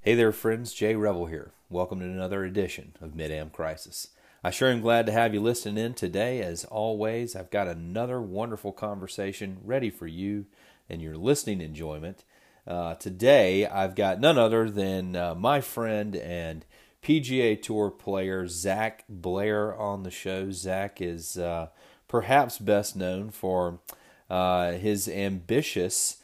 Hey there, friends. Jay Revel here. Welcome to another edition of Mid-Am Crisis. I sure am glad to have you listening in today. As always, I've got another wonderful conversation ready for you and your listening enjoyment. Today, I've got none other than my friend and PGA Tour player Zach Blair on the show. Zach is perhaps best known for his ambitious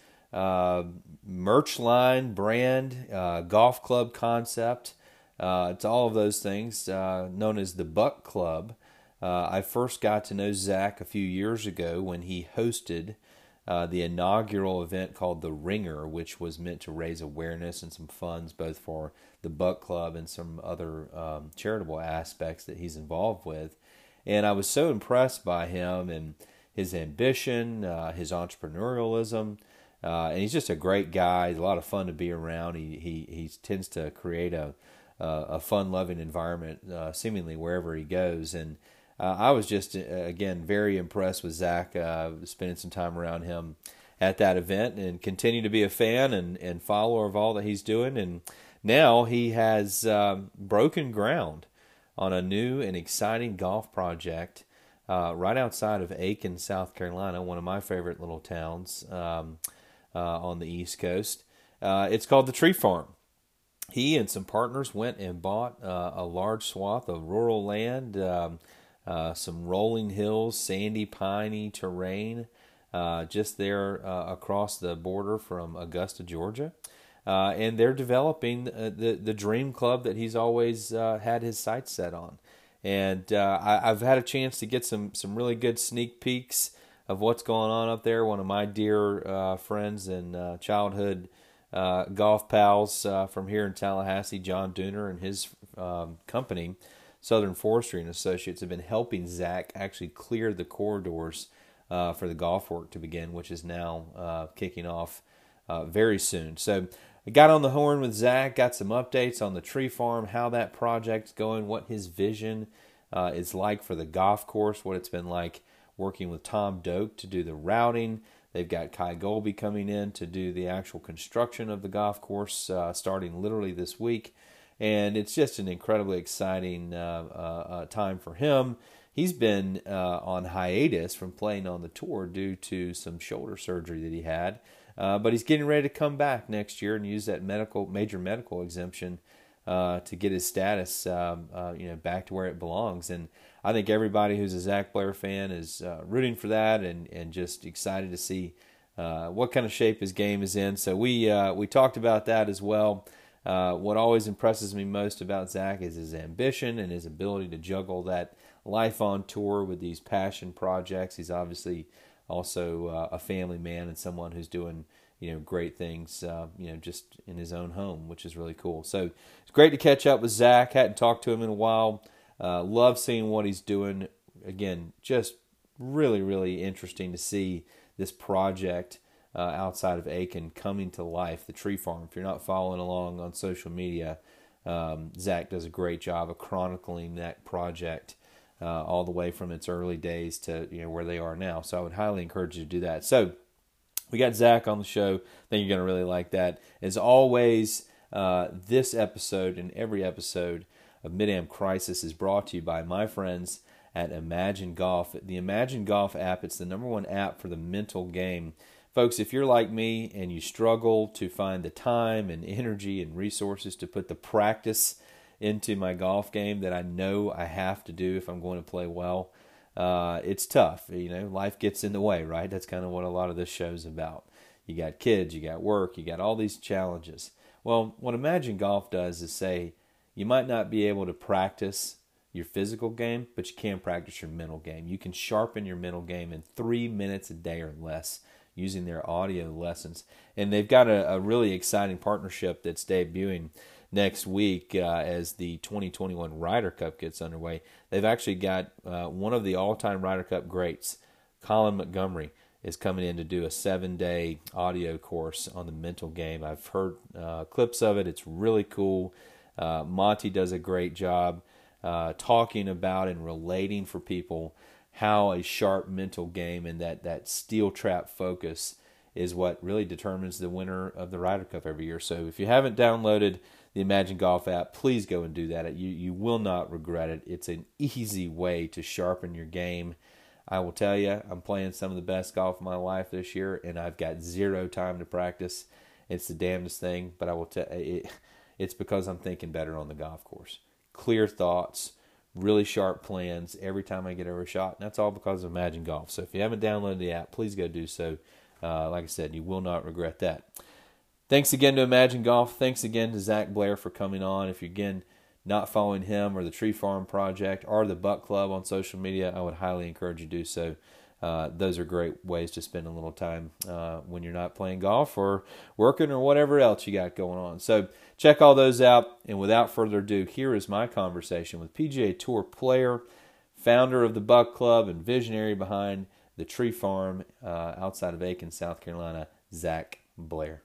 merch line, brand, golf club concept. It's all of those things known as the Buck Club. I first got to know Zach a few years ago when he hosted the inaugural event called The Ringer, which was meant to raise awareness and some funds both for the Buck Club and some other charitable aspects that he's involved with. And I was so impressed by him and his ambition, his entrepreneurialism. And he's just a great guy. He's a lot of fun to be around. He tends to create a fun-loving environment, seemingly wherever he goes. And I was just, again, very impressed with Zach, spending some time around him at that event, and continue to be a fan and follower of all that he's doing. And now he has broken ground on a new and exciting golf project right outside of Aiken, South Carolina, one of my favorite little towns on the East Coast. It's called the Tree Farm. He and some partners went and bought a large swath of rural land, some rolling hills, sandy, piney terrain, just there across the border from Augusta, Georgia. And they're developing the dream club that he's always had his sights set on. And I've had a chance to get some really good sneak peeks of what's going on up there. One of my dear friends and childhood golf pals from here in Tallahassee, John Dooner, and his company, Southern Forestry and Associates, have been helping Zach actually clear the corridors for the golf work to begin, which is now kicking off very soon. So I got on the horn with Zach, got some updates on the Tree Farm, how that project's going, what his vision is like for the golf course, what it's been like working with Tom Doak to do the routing. They've got Kai Golby coming in to do the actual construction of the golf course starting literally this week. And it's just an incredibly exciting time for him. He's been on hiatus from playing on the tour due to some shoulder surgery that he had. But he's getting ready to come back next year and use that major medical exemption to get his status back to where it belongs. And I think everybody who's a Zach Blair fan is rooting for that and just excited to see what kind of shape his game is in. So we talked about that as well. What always impresses me most about Zach is his ambition and his ability to juggle that life on tour with these passion projects. He's obviously also a family man and someone who's doing great things just in his own home, which is really cool. So it's great to catch up with Zach. Hadn't talked to him in a while. Love seeing what he's doing. Again, just really, really interesting to see this project outside of Aiken coming to life, the Tree Farm. If you're not following along on social media, Zach does a great job of chronicling that project all the way from its early days to where they are now. So I would highly encourage you to do that. So we got Zach on the show. I think you're going to really like that. As always, this episode and every episode of Mid-Am Crisis is brought to you by my friends at Imagine Golf. The Imagine Golf app, it's the number one app for the mental game. Folks, if you're like me and you struggle to find the time and energy and resources to put the practice into my golf game that I know I have to do if I'm going to play well, it's tough. Life gets in the way, right? That's kind of what a lot of this show's about. You got kids, you got work, you got all these challenges. Well, what Imagine Golf does is say, you might not be able to practice your physical game, but you can practice your mental game. You can sharpen your mental game in 3 minutes a day or less using their audio lessons. And they've got a really exciting partnership that's debuting next week as the 2021 Ryder Cup gets underway. They've actually got one of the all-time Ryder Cup greats, Colin Montgomery, is coming in to do a 7-day audio course on the mental game. I've heard clips of it. It's really cool. Monty does a great job talking about and relating for people how a sharp mental game and that steel trap focus is what really determines the winner of the Ryder Cup every year. So if you haven't downloaded the Imagine Golf app, please go and do that. You will not regret it. It's an easy way to sharpen your game. I will tell you, I'm playing some of the best golf of my life this year, and I've got zero time to practice. It's the damnedest thing, but I will tell you, it's because I'm thinking better on the golf course. Clear thoughts, really sharp plans every time I get over a shot, and that's all because of Imagine Golf. So if you haven't downloaded the app, please go do so. Like I said, you will not regret that. Thanks again to Imagine Golf. Thanks again to Zach Blair for coming on. If you're, again, not following him or the Tree Farm Project or the Buck Club on social media, I would highly encourage you to do so. Those are great ways to spend a little time when you're not playing golf or working or whatever else you got going on. So check all those out. And without further ado, here is my conversation with PGA Tour player, founder of the Buck Club, and visionary behind the Tree Farm outside of Aiken, South Carolina, Zach Blair.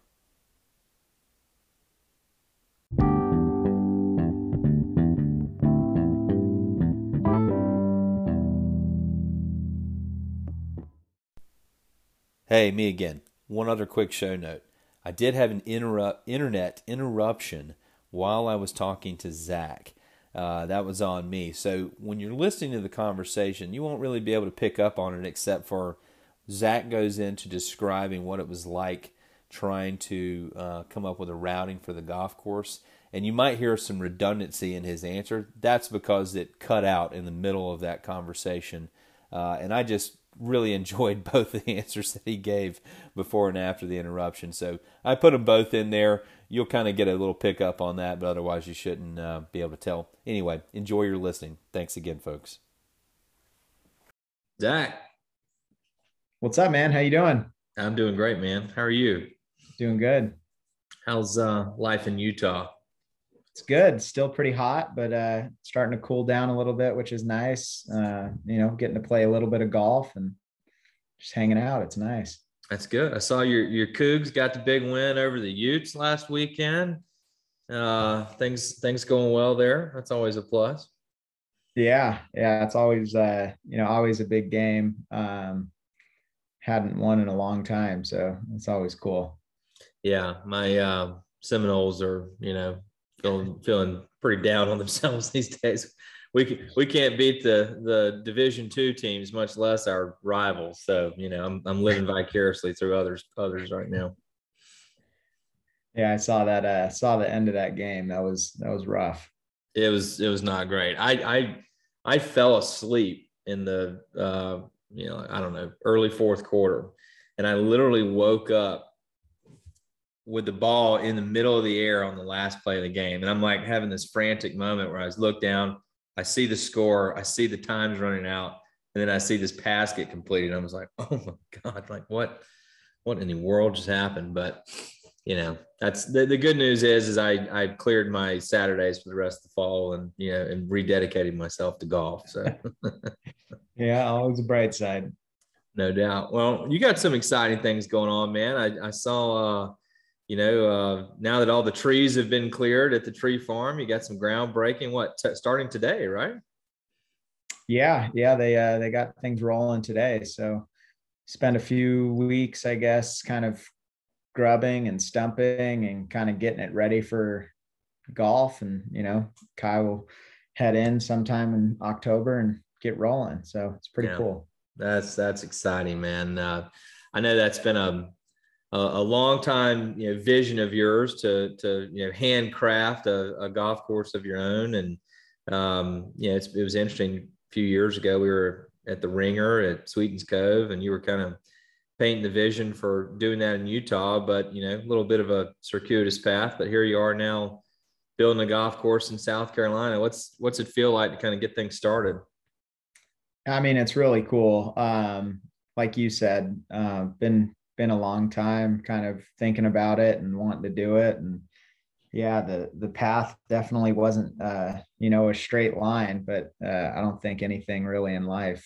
Hey, me again. One other quick show note. I did have an internet interruption while I was talking to Zach. That was on me. So when you're listening to the conversation, you won't really be able to pick up on it except for Zach goes into describing what it was like trying to come up with a routing for the golf course. And you might hear some redundancy in his answer. That's because it cut out in the middle of that conversation. And I just really enjoyed both the answers that he gave before and after the interruption. So I put them both in there. You'll kind of get a little pickup on that, but otherwise you shouldn't be able to tell. Anyway, enjoy your listening. Thanks again, folks. Zach. What's up, man? How you doing? I'm doing great, man. How are you? Doing good. How's life in Utah? It's good. Still pretty hot, but starting to cool down a little bit, which is nice. Getting to play a little bit of golf and just hanging out. It's nice. That's good. I saw your Cougs got the big win over the Utes last weekend. Things going well there. That's always a plus. Yeah. It's always always a big game. Hadn't won in a long time, so it's always cool. Yeah, my Seminoles are feeling pretty down on themselves these days. We can't beat the Division II teams, much less our rivals. So I'm living vicariously through others right now. Yeah, I saw that. Saw the end of that game. That was rough. It was not great. I fell asleep in the early fourth quarter, and I literally woke up with the ball in the middle of the air on the last play of the game. And I'm like having this frantic moment where I look down, I see the score, I see the times running out, and then I see this pass get completed. I was like, oh my God, like what in the world just happened? But that's the good news is I cleared my Saturdays for the rest of the fall and rededicated myself to golf. So yeah, always a bright side. No doubt. Well, you got some exciting things going on, man. I saw now that all the trees have been cleared at the Tree Farm, you got some groundbreaking. Starting today, right? Yeah. They got things rolling today. So spent a few weeks, I guess, kind of grubbing and stumping and kind of getting it ready for golf. And Kai will head in sometime in October and get rolling. So it's pretty cool. That's exciting, man. I know that's been a long time vision of yours to handcraft a golf course of your own. And it was interesting. A few years ago we were at the Ringer at Sweetens Cove, and you were kind of painting the vision for doing that in Utah, but a little bit of a circuitous path. But here you are now building a golf course in South Carolina. What's it feel like to kind of get things started? I mean, it's really cool. Like you said, been a long time kind of thinking about it and wanting to do it. And yeah, the path definitely wasn't, a straight line, but I don't think anything really in life,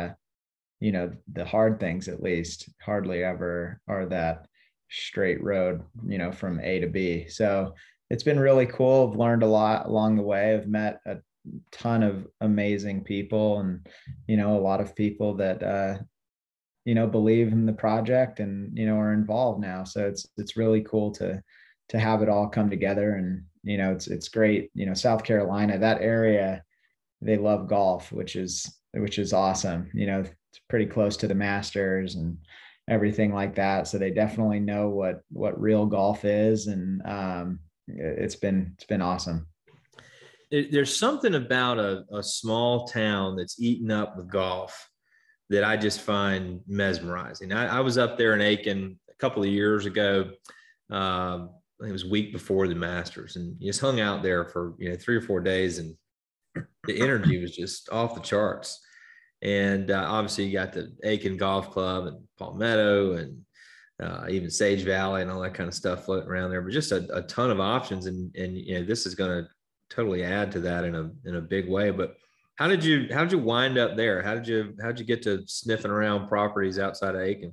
the hard things at least hardly ever are that straight road, from A to B. So it's been really cool. I've learned a lot along the way. I've met a ton of amazing people and, a lot of people that, believe in the project and, are involved now. So it's really cool to have it all come together. And, it's great. South Carolina, that area, they love golf, which is awesome. It's pretty close to the Masters and everything like that. So they definitely know what real golf is. And it's been awesome. There's something about a small town that's eaten up with golf that I just find mesmerizing. I was up there in Aiken a couple of years ago. It was a week before the Masters, and you just hung out there for 3 or 4 days, and the energy was just off the charts. And obviously, you got the Aiken Golf Club and Palmetto, and even Sage Valley, and all that kind of stuff floating around there. But just a ton of options, and this is going to totally add to that in a big way. But how did you wind up there? How'd you get to sniffing around properties outside of Aiken?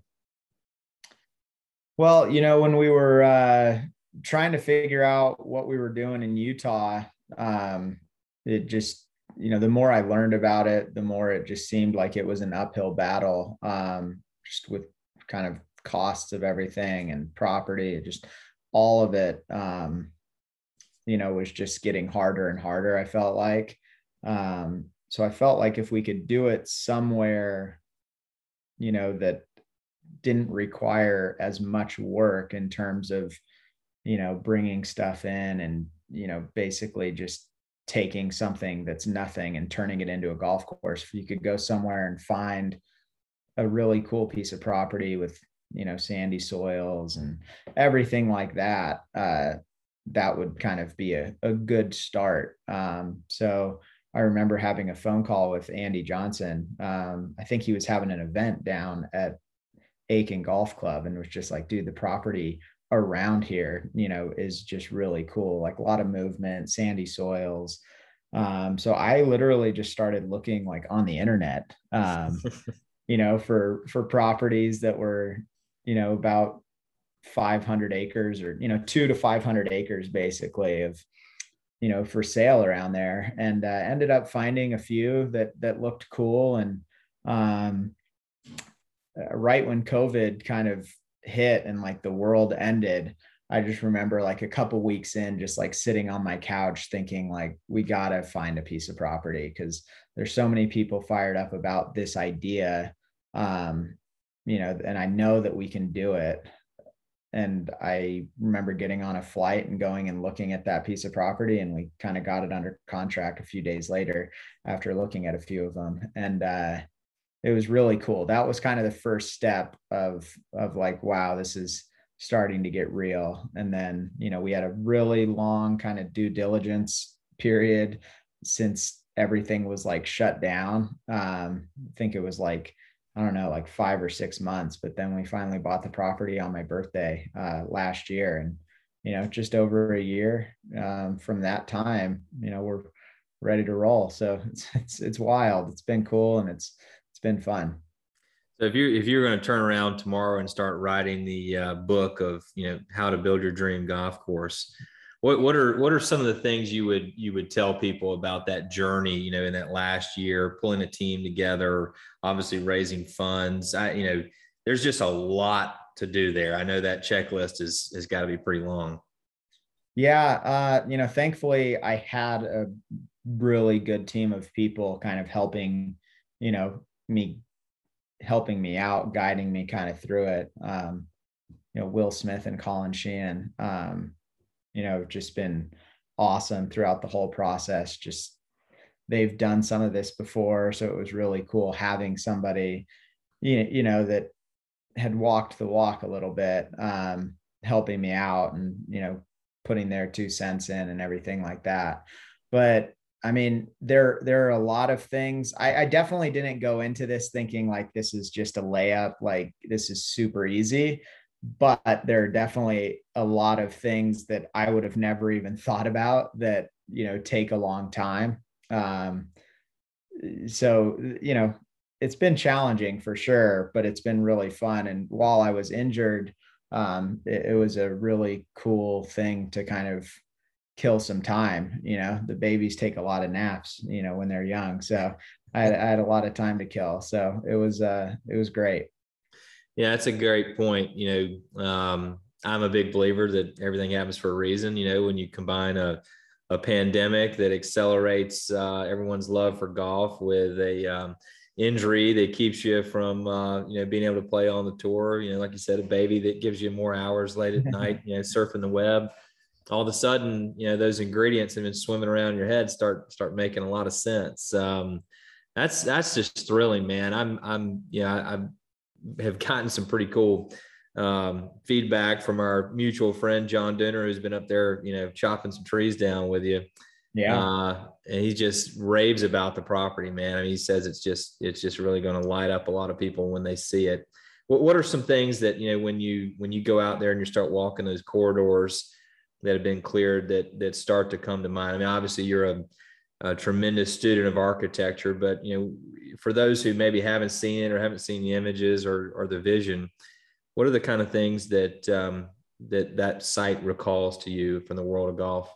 Well, when we were trying to figure out what we were doing in Utah, it just, the more I learned about it, the more it just seemed like it was an uphill battle, just with kind of costs of everything and property, just all of it, was just getting harder and harder, I felt like. So I felt like if we could do it somewhere, that didn't require as much work in terms of, bringing stuff in and, basically just taking something that's nothing and turning it into a golf course. If you could go somewhere and find a really cool piece of property with, sandy soils and everything like that, that would kind of be a good start. So I remember having a phone call with Andy Johnson. I think he was having an event down at Aiken Golf Club and was just like, dude, the property around here, is just really cool. Like a lot of movement, sandy soils. So I literally just started looking like on the internet, for properties that were, about 500 acres or, 2 to 500 acres basically of, for sale around there, and ended up finding a few that looked cool. And right when COVID kind of hit and like the world ended, I just remember like a couple weeks in, just like sitting on my couch thinking like, we got to find a piece of property because there's so many people fired up about this idea. And I know that we can do it. And I remember getting on a flight and going and looking at that piece of property, and we kind of got it under contract a few days later after looking at a few of them. And it was really cool. That was kind of the first step of like, wow, this is starting to get real. And then, we had a really long kind of due diligence period since everything was like shut down. I think it was like, I don't know, like 5 or 6 months, but then we finally bought the property on my birthday last year. And, just over a year from that time, we're ready to roll. So it's wild. It's been cool. And it's been fun. So if you're going to turn around tomorrow and start writing the book of how to build your dream golf course, what are some of the things you would tell people about that journey? In that last year, pulling a team together, obviously raising funds. There's just a lot to do there. I know that checklist has got to be pretty long. Yeah, thankfully I had a really good team of people kind of me helping me out, guiding me kind of through it. Will Smith and Colin Sheehan, just been awesome throughout the whole process. Just they've done some of this before, so it was really cool having somebody, that had walked the walk a little bit, helping me out and putting their 2 cents in and everything like that. But I mean, there are a lot of things. I definitely didn't go into this thinking like this is just a layup, like this is super easy. But there are definitely a lot of things that I would have never even thought about that, take a long time. So, it's been challenging for sure, but it's been really fun. And while I was injured, it was a really cool thing to kind of kill some time. The babies take a lot of naps, when they're young. So I had a lot of time to kill. So it was great. Yeah, that's a great point. I'm a big believer that everything happens for a reason. When you combine a pandemic that accelerates everyone's love for golf with a injury that keeps you from being able to play on the tour. Like you said, a baby that gives you more hours late at night. Surfing the web. All of a sudden, those ingredients have been swimming around in your head start making a lot of sense. That's just thrilling, man. I have gotten some pretty cool feedback from our mutual friend John Dooner, who's been up there, chopping some trees down with you. Yeah. And he just raves about the property, man. I mean, he says it's just really going to light up a lot of people when they see it. What are some things that when you go out there and you start walking those corridors that have been cleared that start to come to mind? I mean, obviously you're a tremendous student of architecture, but for those who maybe haven't seen it or haven't seen the images or the vision, what are the kind of things that site recalls to you from the world of golf?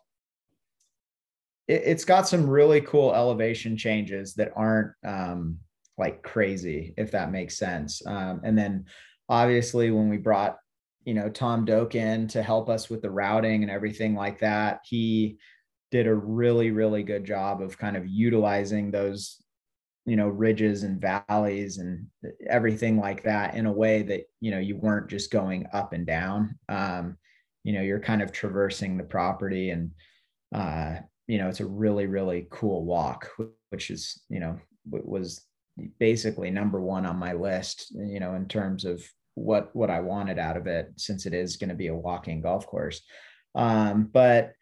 It's got some really cool elevation changes that aren't like crazy, if that makes sense. And then obviously when we brought, Tom Doak in to help us with the routing and everything like that, he did a really, really good job of kind of utilizing those, ridges and valleys and everything like that in a way that, you weren't just going up and down. You're kind of traversing the property and, it's a really, really cool walk, which is, was basically number one on my list, in terms of what I wanted out of it, since it is going to be a walking golf course. But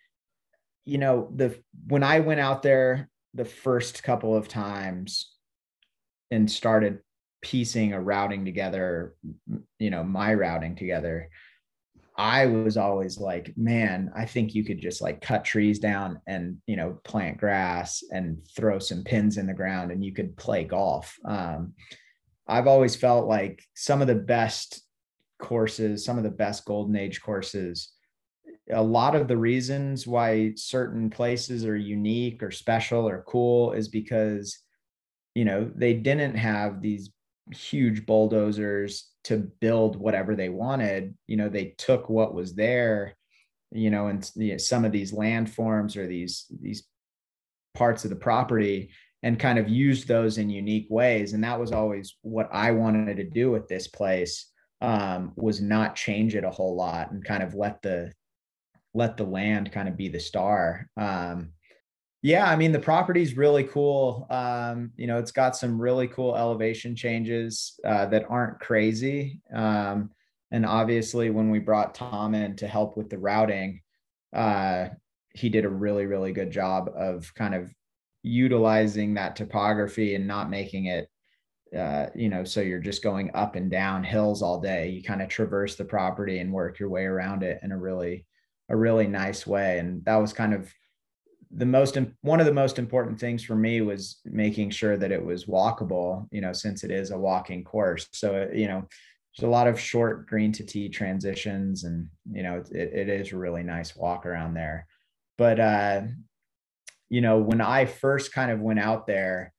when I went out there the first couple of times and started piecing a routing together, my routing together, I was always like, man, I think you could just like cut trees down and, plant grass and throw some pins in the ground and you could play golf. I've always felt like some of the best courses, some of the best golden age courses, a lot of the reasons why certain places are unique or special or cool is because, they didn't have these huge bulldozers to build whatever they wanted. They took what was there, and some of these landforms or these parts of the property and kind of used those in unique ways. And that was always what I wanted to do with this place, was not change it a whole lot and kind of let the land kind of be the star. Yeah, I mean, the property's really cool. It's got some really cool elevation changes that aren't crazy. And obviously when we brought Tom in to help with the routing, he did a really, really good job of kind of utilizing that topography and not making it, so you're just going up and down hills all day. You kind of traverse the property and work your way around it in a really nice way. And that was kind of one of the most important things for me, was making sure that it was walkable, since it is a walking course. So, there's a lot of short green to tee transitions and, it is a really nice walk around there. But, when I first kind of went out there,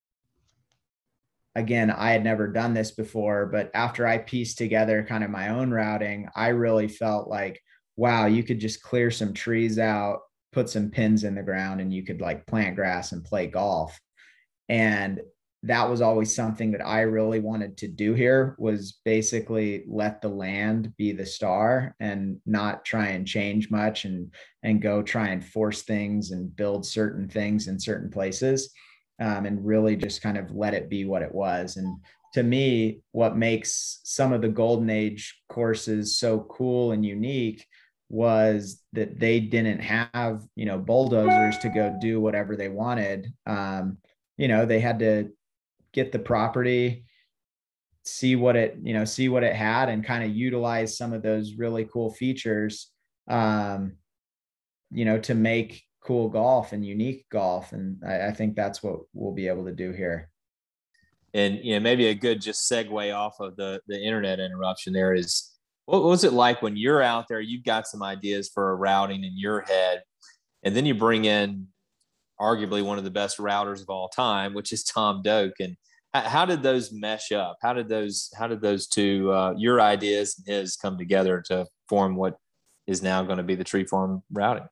again, I had never done this before, but after I pieced together kind of my own routing, I really felt like, wow, you could just clear some trees out, put some pins in the ground, and you could like plant grass and play golf. And that was always something that I really wanted to do here, was basically let the land be the star and not try and change much and go try and force things and build certain things in certain places, and really just kind of let it be what it was. And to me, what makes some of the golden age courses so cool and unique was that they didn't have, bulldozers to go do whatever they wanted. They had to get the property, see what it had, and kind of utilize some of those really cool features, to make cool golf and unique golf. And I think that's what we'll be able to do here. And maybe a good just segue off of the internet interruption there is, what was it like when you're out there, you've got some ideas for a routing in your head, and then you bring in arguably one of the best routers of all time, which is Tom Doak. And How did those mesh up? How did those two, your ideas and his, come together to form what is now going to be the Tree Farm routing?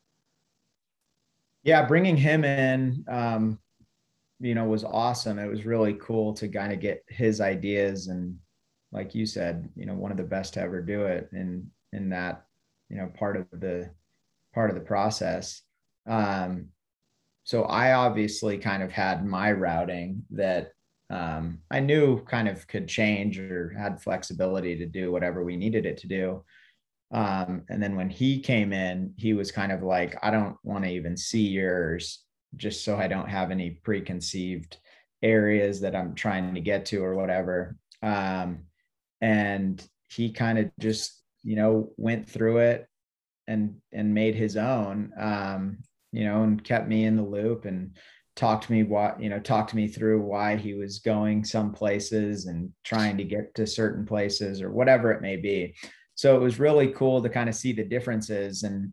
Yeah, bringing him in, was awesome. It was really cool to kind of get his ideas, and like you said, one of the best to ever do it in that, part of the process. Um, so I obviously kind of had my routing that I knew kind of could change or had flexibility to do whatever we needed it to do. And then when he came in, he was kind of like, I don't want to even see yours, just so I don't have any preconceived areas that I'm trying to get to or whatever. And he kind of just, went through it and made his own, and kept me in the loop and talked me through why he was going some places and trying to get to certain places or whatever it may be. So it was really cool to kind of see the differences. And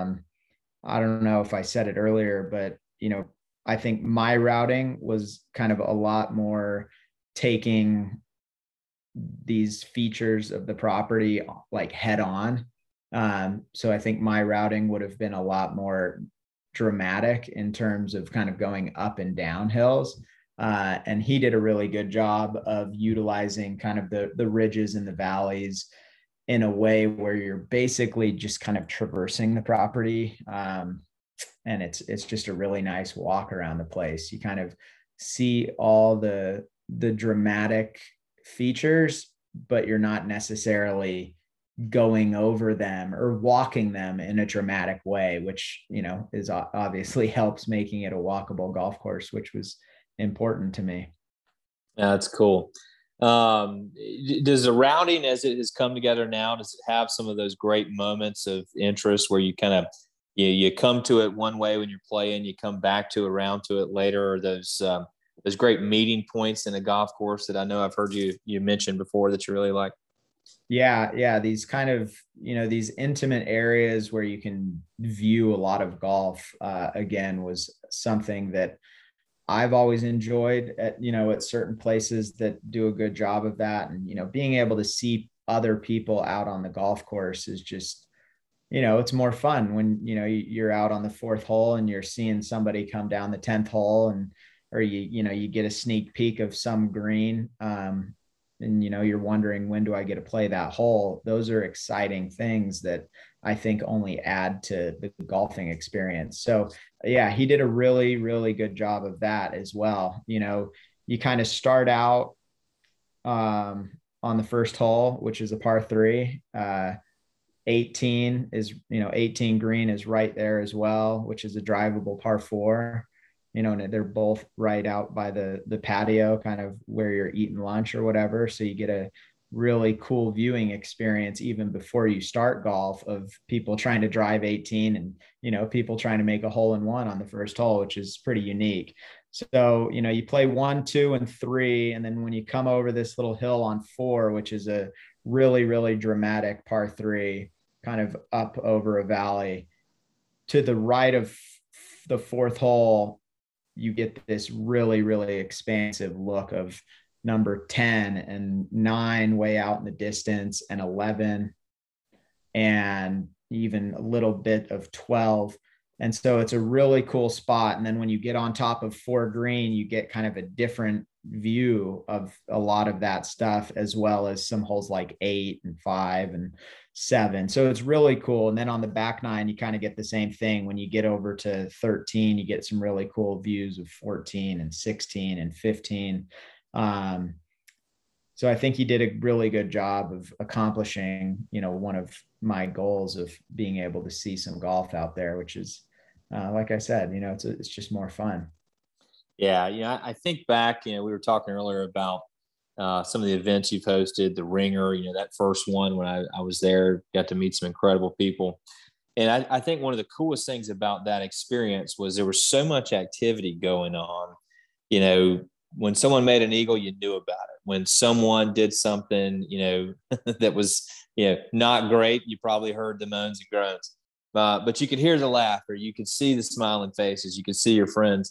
I don't know if I said it earlier, but I think my routing was kind of a lot more taking these features of the property like head on. So I think my routing would have been a lot more dramatic in terms of kind of going up and down hills. And he did a really good job of utilizing kind of the ridges and the valleys in a way where you're basically just kind of traversing the property. And it's just a really nice walk around the place. You kind of see all the dramatic features, but you're not necessarily going over them or walking them in a dramatic way, which is obviously helps making it a walkable golf course, which was important to me. Yeah, that's cool. Does the routing, as it has come together now, does it have some of those great moments of interest where you kind of you come to it one way when you're playing, you come back to around to it later, or those great meeting points in a golf course that I know I've heard you mention before that you really like? Yeah, these kind of these intimate areas where you can view a lot of golf, again, was something that I've always enjoyed at certain places that do a good job of that. And being able to see other people out on the golf course is just, it's more fun when you're out on the fourth hole and you're seeing somebody come down the 10th hole, and or you get a sneak peek of some green, and you're wondering, when do I get to play that hole? Those are exciting things that I think only add to the golfing experience. So yeah, he did a really, really good job of that as well. You kind of start out on the first hole, which is a par three. 18 is, 18 green is right there as well, which is a drivable par four. And they're both right out by the patio, kind of where you're eating lunch or whatever. So you get a really cool viewing experience even before you start golf, of people trying to drive 18 and, people trying to make a hole in one on the first hole, which is pretty unique. So, you play 1, 2, and 3. And then when you come over this little hill on 4, which is a really, really dramatic par three, kind of up over a valley, to the right of the fourth hole, you get this really, really expansive look of number 10 and 9 way out in the distance, and 11, and even a little bit of 12. And so it's a really cool spot. And then when you get on top of 4 green, you get kind of a different view of a lot of that stuff, as well as some holes like 8 and 5 and 7. So it's really cool. And then on the back 9, you kind of get the same thing. When you get over to 13, you get some really cool views of 14 and 16 and 15. So I think he did a really good job of accomplishing, one of my goals of being able to see some golf out there, which is, like I said, it's just more fun. Yeah, I think back, we were talking earlier about some of the events you've hosted, the Ringer, that first one when I was there, got to meet some incredible people. And I think one of the coolest things about that experience was there was so much activity going on. When someone made an eagle, you knew about it. When someone did something, that was, not great, you probably heard the moans and groans. But you could hear the laughter, you could see the smiling faces, you could see your friends.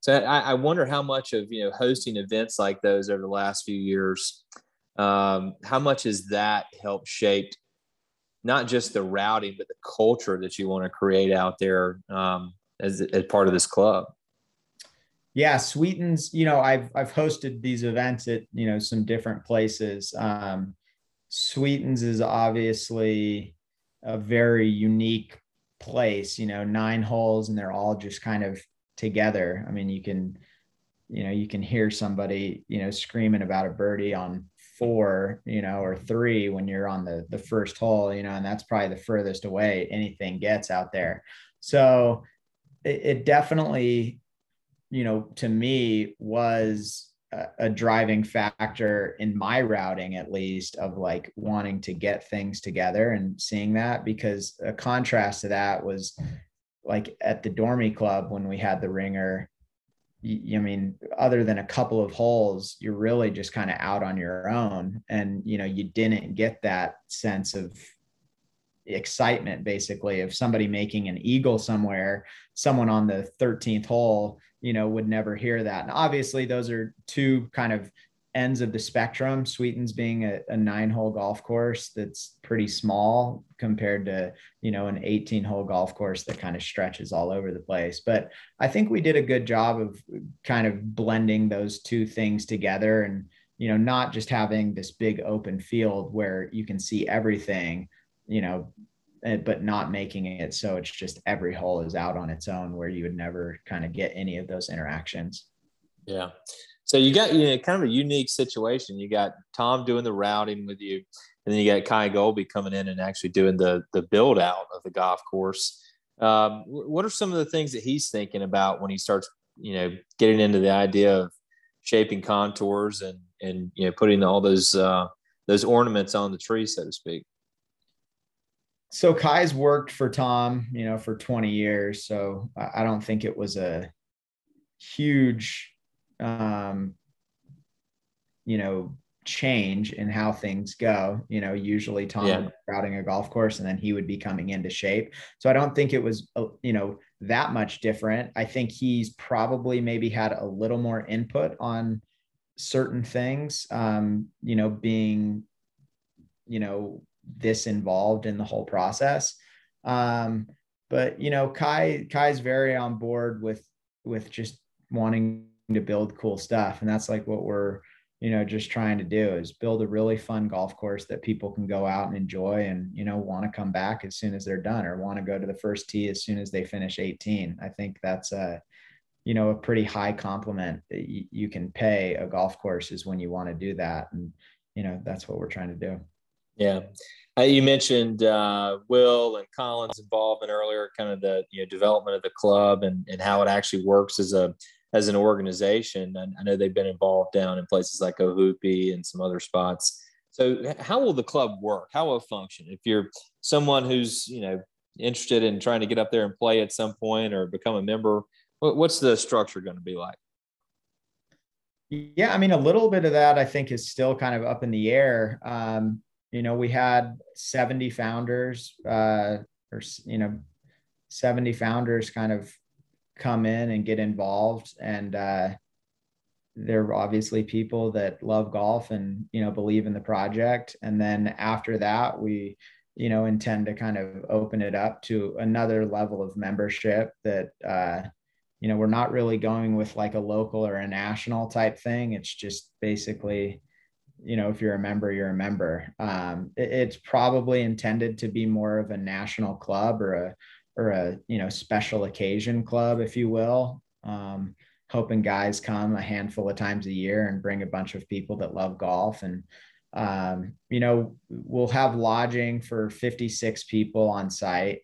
So I wonder how much of, hosting events like those over the last few years, how much has that helped shape not just the routing, but the culture that you want to create out there, as part of this club? Yeah, Sweetens, I've hosted these events at, some different places. Sweetens is obviously a very unique place, 9 holes, and they're all just kind of together. I mean, you can hear somebody, screaming about a birdie on 4, or 3 when you're on the first hole, and that's probably the furthest away anything gets out there. So it definitely, to me was a driving factor in my routing, at least, of like wanting to get things together and seeing that, because a contrast to that was like at the Dormy Club when we had the ringer. I mean, other than a couple of holes, you're really just kind of out on your own. And, you didn't get that sense of excitement, basically, of somebody making an eagle somewhere. Someone on the 13th hole, would never hear that. And obviously those are two kind of ends of the spectrum. Sweetens being a 9-hole golf course that's pretty small compared to, an 18-hole golf course that kind of stretches all over the place. But I think we did a good job of kind of blending those two things together, and, not just having this big open field where you can see everything, but not making it so it's just every hole is out on its own, where you would never kind of get any of those interactions. Yeah. So you got, kind of a unique situation. You got Tom doing the routing with you, and then you got Kai Golby coming in and actually doing the build out of the golf course. What are some of the things that he's thinking about when he starts, getting into the idea of shaping contours and putting all those ornaments on the tree, so to speak? So Kai's worked for Tom, for 20 years. So I don't think it was a huge, um, change in how things go. Usually Tom would be routing a golf course and then he would be coming into shape. So I don't think it was, that much different. I think he's probably maybe had a little more input on certain things, being, this involved in the whole process. But Kai's very on board with just wanting to build cool stuff, and that's like what we're just trying to do, is build a really fun golf course that people can go out and enjoy, and want to come back as soon as they're done, or want to go to the first tee as soon as they finish 18. I think that's a pretty high compliment that you can pay a golf course, is when you want to do that. And that's what we're trying to do. Yeah. You mentioned Will and Colin's involvement earlier, kind of the development of the club and how it actually works as an organization. And I know they've been involved down in places like Ohoopee and some other spots. So how will the club work? How will it function? If you're someone who's interested in trying to get up there and play at some point or become a member, what's the structure going to be like? Yeah, I mean, a little bit of that I think is still kind of up in the air. We had 70 founders, or 70 founders kind of come in and get involved, and there are obviously people that love golf and believe in the project. And then after that, we intend to kind of open it up to another level of membership that we're not really going with like a local or a national type thing. It's just basically, if you're a member, you're a member. It's probably intended to be more of a national club, or a special occasion club, if you will. Hoping guys come a handful of times a year and bring a bunch of people that love golf. And we'll have lodging for 56 people on site.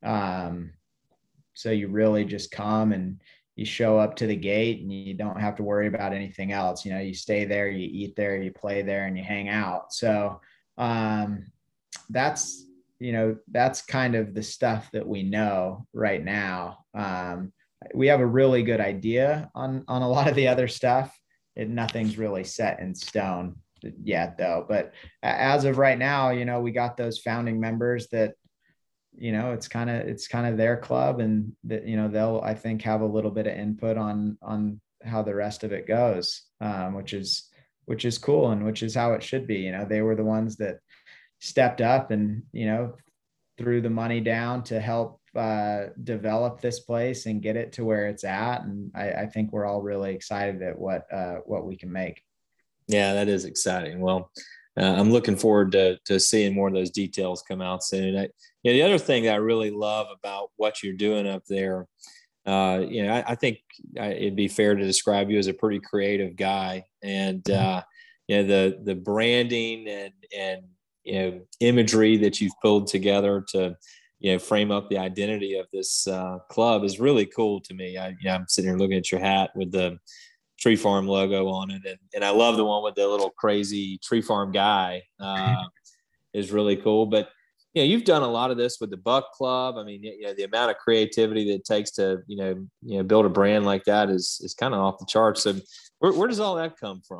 So you really just come and you show up to the gate, and you don't have to worry about anything else. You stay there, you eat there, you play there, and you hang out. So that's kind of the stuff that we know right now. We have a really good idea on a lot of the other stuff. Nothing's really set in stone yet, though. But as of right now, we got those founding members that it's kind of their club, and that, they'll, I think, have a little bit of input on how the rest of it goes, which is cool, and which is how it should be. They were the ones that stepped up and, threw the money down to help develop this place and get it to where it's at. And I think we're all really excited at what we can make. Yeah, that is exciting. Well, I'm looking forward to seeing more of those details come out soon. The other thing that I really love about what you're doing up there, I think it'd be fair to describe you as a pretty creative guy, and the branding and imagery that you've pulled together to frame up the identity of this club is really cool to me. I'm sitting here looking at your hat with the Tree Farm logo on it, and I love the one with the little crazy Tree Farm guy. Is really cool. But you've done a lot of this with the Buck Club. I mean, the amount of creativity that it takes to build a brand like that is kind of off the charts. So where does all that come from?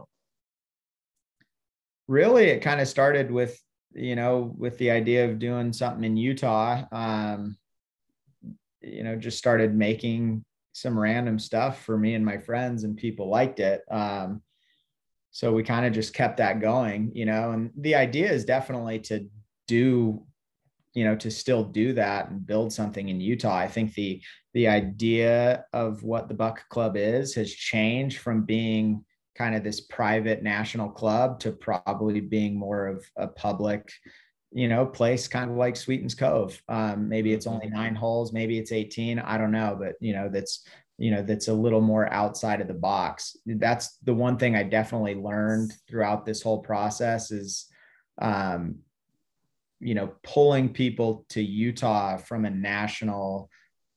Really, it kind of started with the idea of doing something in Utah. Just started making some random stuff for me and my friends, and people liked it. So we kind of just kept that going, and the idea is definitely to do, to still do that and build something in Utah. I think the idea of what the Buck Club has changed from being kind of this private national club to probably being more of a public, place, kind of like Sweetens Cove. Maybe it's only 9 holes, maybe it's 18. I don't know, but that's a little more outside of the box. That's the one thing I definitely learned throughout this whole process is, pulling people to Utah from a national,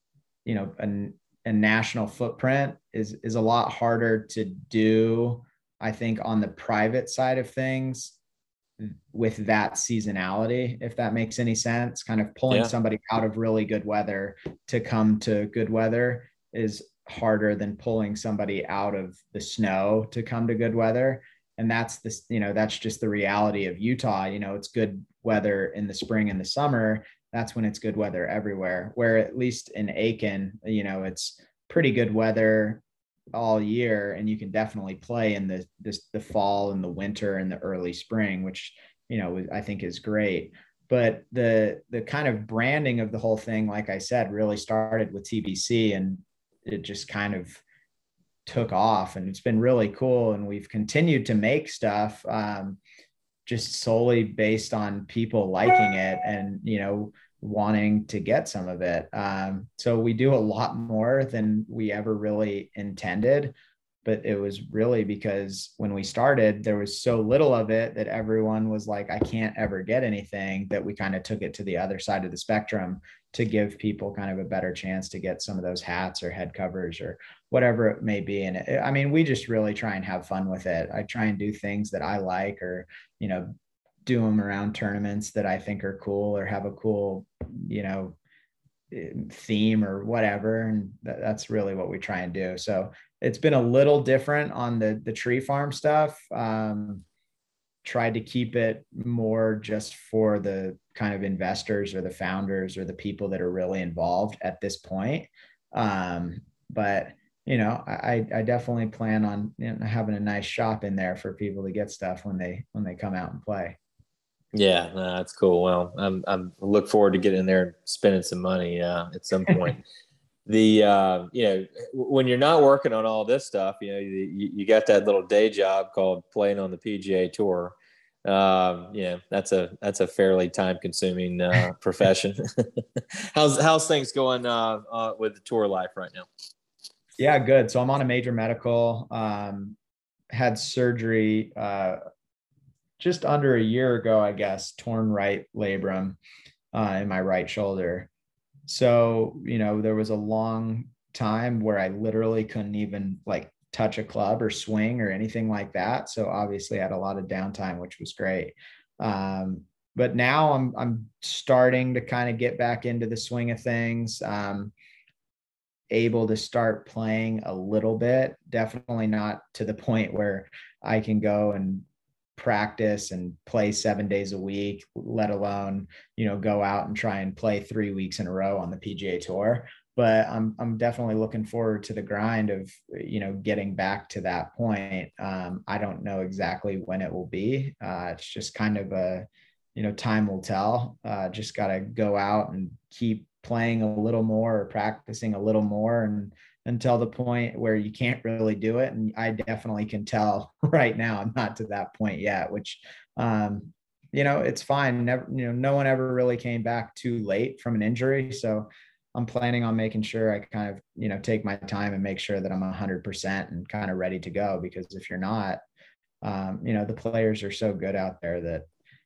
a national footprint is a lot harder to do, I think, on the private side of things with that seasonality, if that makes any sense. Kind of pulling somebody out of really good weather to come to good weather is harder than pulling somebody out of the snow to come to good weather. And that's just the reality of Utah. It's good weather in the spring and the summer. That's when it's good weather everywhere. Where at least in Aiken, it's pretty good weather all year, and you can definitely play in the fall and the winter and the early spring, which I think is great. But the kind of branding of the whole thing, like I said, really started with TBC, and it just kind of took off, and it's been really cool. And we've continued to make stuff just solely based on people liking it and wanting to get some of it. So we do a lot more than we ever really intended, but it was really because when we started, there was so little of it that everyone was like, I can't ever get anything, that we kind of took it to the other side of the spectrum to give people kind of a better chance to get some of those hats or head covers or whatever it may be. And I mean, we just really try and have fun with it. I try and do things that I like, or, do them around tournaments that I think are cool or have a cool, theme or whatever. And that's really what we try and do. So it's been a little different on the Tree Farm stuff. Tried to keep it more just for the kind of investors or the founders or the people that are really involved at this point. But I definitely plan on having a nice shop in there for people to get stuff when they come out and play. Yeah, no, that's cool. Well, I'm look forward to getting in there and spending some money at some point. When you're not working on all this stuff, you got that little day job called playing on the PGA Tour. That's a fairly time consuming profession. How's things going with the tour life right now? Yeah, good. So I'm on a major medical. Had surgery just under a year ago, I guess, torn right labrum in my right shoulder. So, there was a long time where I literally couldn't even like touch a club or swing or anything like that. So obviously I had a lot of downtime, which was great. But now I'm starting to kind of get back into the swing of things. Able to start playing a little bit, definitely not to the point where I can go and practice and play 7 days a week, let alone, go out and try and play 3 weeks in a row on the PGA Tour. But I'm definitely looking forward to the grind of, getting back to that point. I don't know exactly when it will be. It's just kind of time will tell. Just got to go out and keep playing a little more or practicing a little more, and until the point where you can't really do it. And I definitely can tell right now I'm not to that point yet, which, it's fine. Never, no one ever really came back too late from an injury. So I'm planning on making sure I kind of, take my time and make sure that I'm 100% and kind of ready to go. Because if you're not, the players are so good out there that,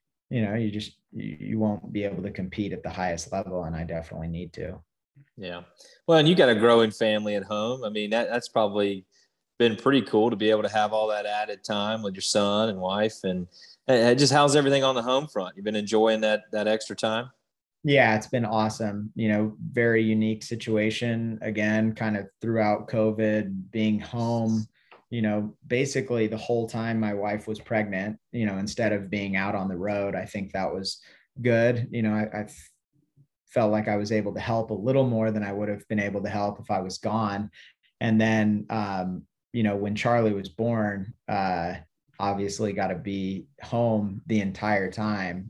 you won't be able to compete at the highest level. And I definitely need to. Yeah. Well, and you got a growing family at home. I mean, that's probably been pretty cool to be able to have all that added time with your son and wife. And just how's everything on the home front? You've been enjoying that extra time? Yeah, it's been awesome. Very unique situation again, kind of throughout COVID, being home, basically the whole time my wife was pregnant, instead of being out on the road. I think that was good. I felt like I was able to help a little more than I would have been able to help if I was gone. And then, when Charlie was born, obviously got to be home the entire time.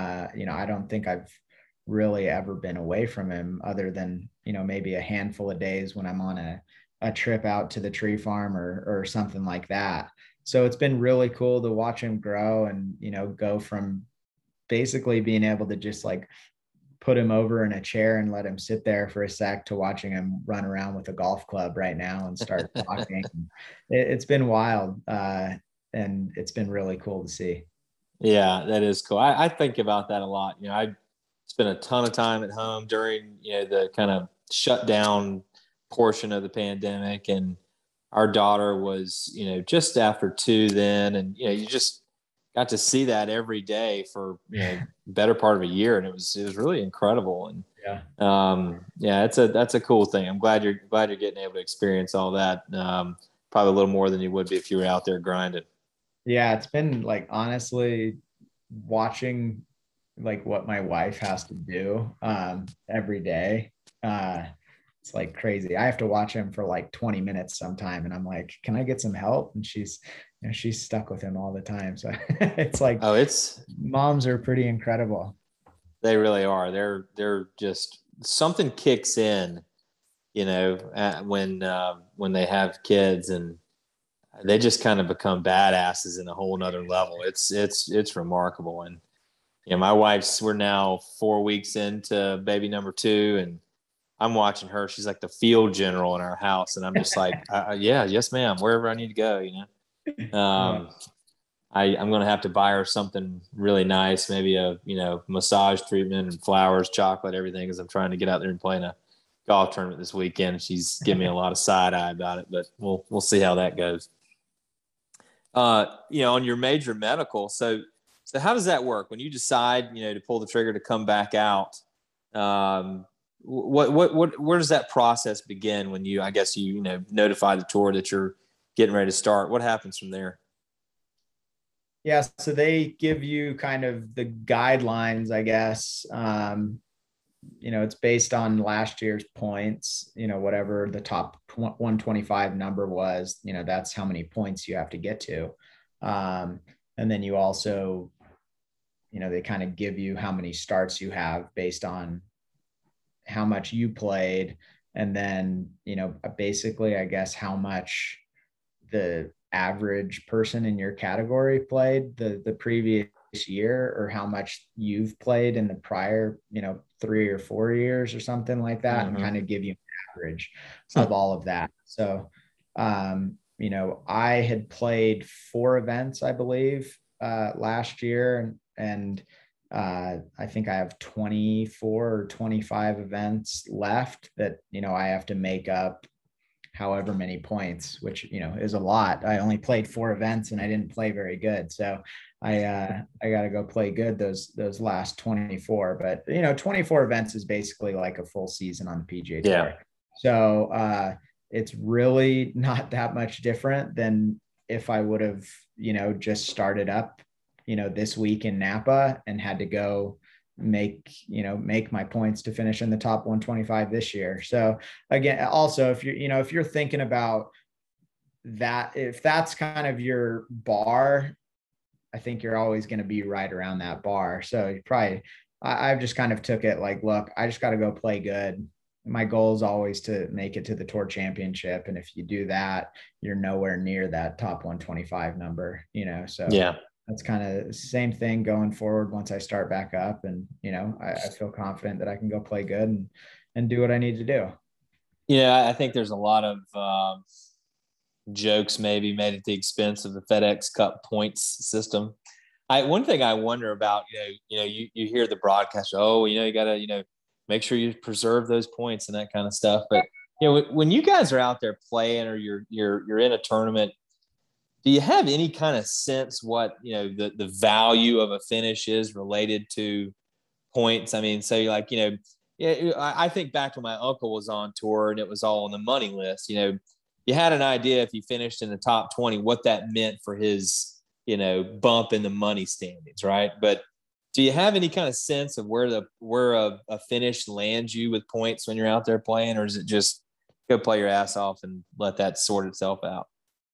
I don't think I've really ever been away from him other than, maybe a handful of days when I'm on a trip out to the tree farm or something like that. So it's been really cool to watch him grow and, go from basically being able to just like put him over in a chair and let him sit there for a sec to watching him run around with a golf club right now and start talking. It's been wild. And it's been really cool to see. Yeah, that is cool. I think about that a lot. I spent a ton of time at home during, the kind of shutdown portion of the pandemic. And our daughter was, just after 2 then. And, you just got to see that every day for, better part of a year. And it was really incredible. And, yeah, that's a cool thing. I'm glad you're getting able to experience all that. Probably a little more than you would be if you were out there grinding. Yeah, it's been like honestly watching like what my wife has to do every day. It's like crazy. I have to watch him for like 20 minutes sometime and I'm like, can I get some help? And she's stuck with him all the time. So it's like, Oh, moms are pretty incredible. they really are. They're just something kicks in, when they have kids, and they just kind of become badasses in a whole nother level. It's remarkable. And my we're now 4 weeks into baby number 2, and I'm watching her. She's like the field general in our house, and I'm just like, yeah, yes, ma'am, wherever I need to go. Yeah. I'm going to have to buy her something really nice, maybe a massage treatment and flowers, chocolate, everything, as I'm trying to get out there and play in a golf tournament this weekend. She's giving me a lot of side eye about it, but we'll see how that goes. On your major medical, so how does that work when you decide to pull the trigger to come back out? Where does that process begin when I guess you notify the tour that you're getting ready to start? What happens from there? Yeah, so they give you kind of the guidelines, I guess. It's based on last year's points, whatever the top 125 number was, that's how many points you have to get to. And then you also, they kind of give you how many starts you have based on how much you played. And then, basically, I guess, how much the average person in your category played the previous year, or how much you've played in the prior 3 or 4 years or something like that, and kind of give you an average of all of that. So I had played 4 events, I believe, last year, and I think I have 24 or 25 events left that I have to make up however many points, which is a lot. I only played 4 events and I didn't play very good, so I got to go play good those last 24. But 24 events is basically like a full season on the PGA Tour. Yeah. So it's really not that much different than if I would have just started up this week in Napa and had to go make my points to finish in the top 125 this year. So again, also if you're thinking about that, if that's kind of your bar, I think you're always going to be right around that bar. So you probably, I've just kind of took it like, look, I just got to go play good. My goal is always to make it to the tour championship. And if you do that, you're nowhere near that top 125 number, so Yeah. that's kind of the same thing going forward. Once I start back up and, I feel confident that I can go play good and do what I need to do. Yeah. I think there's a lot of, jokes maybe made at the expense of the FedEx Cup points system. One thing I wonder about, you hear the broadcast, you got to, make sure you preserve those points and that kind of stuff. But, when you guys are out there playing or you're in a tournament, do you have any kind of sense what, the value of a finish is related to points? I mean, say like, I think back to my uncle was on tour and it was all on the money list, you had an idea if he finished in the top 20, what that meant for his, bump in the money standings. Right. But do you have any kind of sense of where a finish lands you with points when you're out there playing, or is it just go play your ass off and let that sort itself out?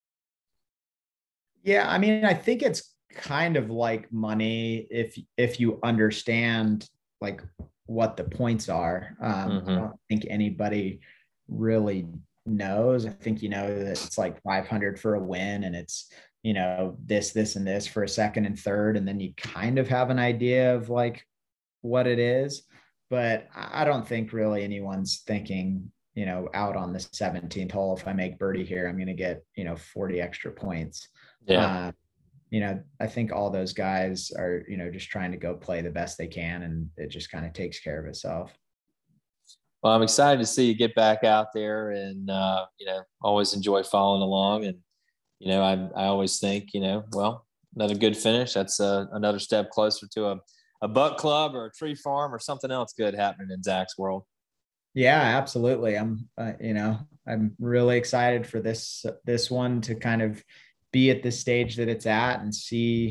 Yeah. I mean, I think it's kind of like money if you understand like what the points are. I don't think anybody really knows. I think that it's like 500 for a win, and it's this and this for a second and third, and then you kind of have an idea of like what it is. But I don't think really anyone's thinking out on the 17th hole, if I make birdie here, I'm going to get 40 extra points. Yeah. I think all those guys are just trying to go play the best they can, and it just kind of takes care of itself. Well, I'm excited to see you get back out there, and always enjoy following along. And I always think well, another good finish. That's another step closer to a buck club or a tree farm or something else good happening in Zach's world. Yeah, absolutely. I'm really excited for this one to kind of be at the stage that it's at and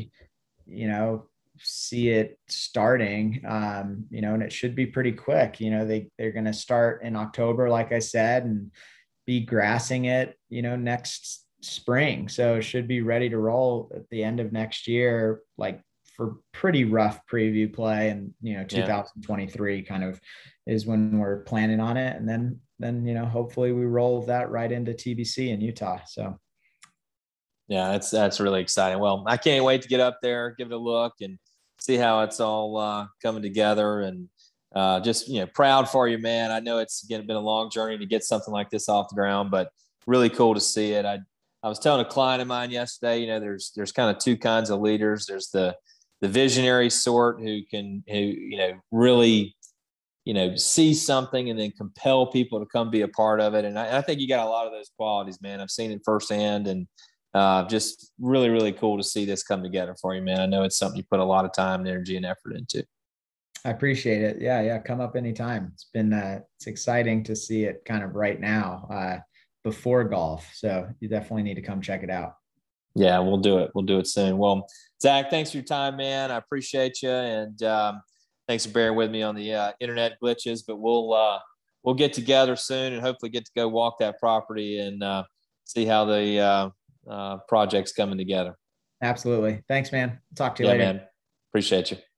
see it starting, and it should be pretty quick. They're going to start in October, like I said, and be grassing it, next spring. So it should be ready to roll at the end of next year, like for pretty rough preview play. And, 2023 kind of is when we're planning on it. And then, hopefully we roll that right into TBC in Utah. So. Yeah, that's really exciting. Well, I can't wait to get up there, give it a look, and see how it's all coming together. And just proud for you, man. I know it's been a long journey to get something like this off the ground, but really cool to see it. I was telling a client of mine yesterday, there's kind of two kinds of leaders. There's the visionary sort who really see something and then compel people to come be a part of it. And I think you got a lot of those qualities, man. I've seen it firsthand, and just really, really cool to see this come together for you, man. I know it's something you put a lot of time and energy and effort into. I appreciate it. Yeah. Come up anytime. It's exciting to see it kind of right now, before golf. So you definitely need to come check it out. Yeah, we'll do it. We'll do it soon. Well, Zach, thanks for your time, man. I appreciate you. And thanks for bearing with me on the internet glitches, but we'll get together soon and hopefully get to go walk that property and see how the project's coming together. Absolutely. Thanks, man. Talk to you later. Man. Appreciate you.